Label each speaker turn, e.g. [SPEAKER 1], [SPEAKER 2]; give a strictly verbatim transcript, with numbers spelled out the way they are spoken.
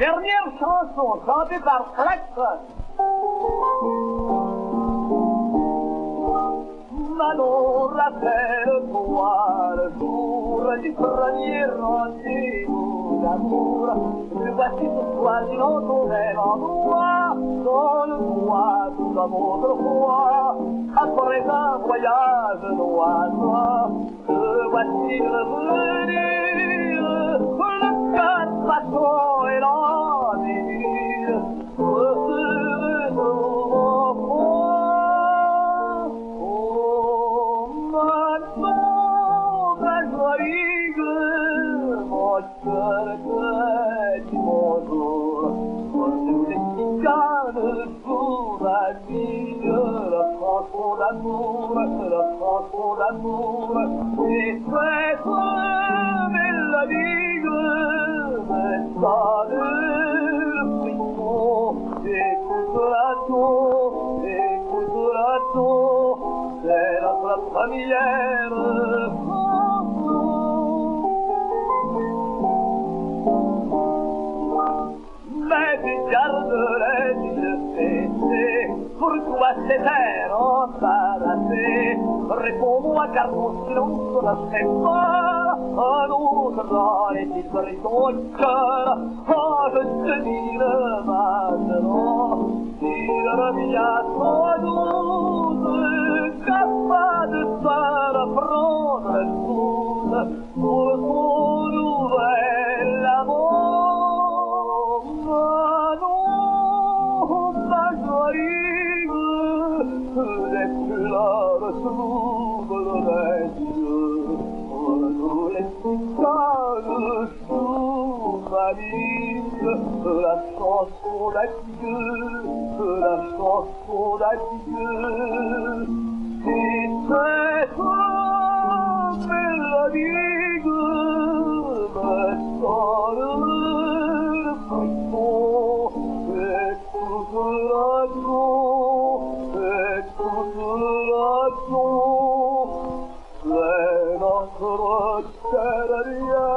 [SPEAKER 1] Dernière chanson chantée par Klaxon. Manon, rappelle-toi le jour du premier rendez-vous d'amour. Je voici ce soir une autre rêve en moi, dans le bois tout comme autrefois. Après un voyage noir, je voici revenu, le cœur battant et l'ennui, heureux de mon fond. Mon cœur te dit bonjour, pour les chicanes pour la vie, le chanson d'amour, le chanson d'amour, et cette mélodie me sonne le frisson. Écoute la ton, écoute la ton, c'est notre première mais tu garderais une fessée. Pourquoi ces airs embarrassés? Réponds-moi car mon silence ne fait pas un autre dans les titres de ton cœur. Oh, je te dis maintenant, il revient sans doute, capable de se reprendre toute pour son nouvel amour. Les fleurs s'ouvrent les yeux, nous les cicanes sous ma ligne, la chanson d'adieu, la chanson d'adieu. Et cette mélodie me sonne le frisson, écoute la ton, écoute la ton, c'est notre dernière.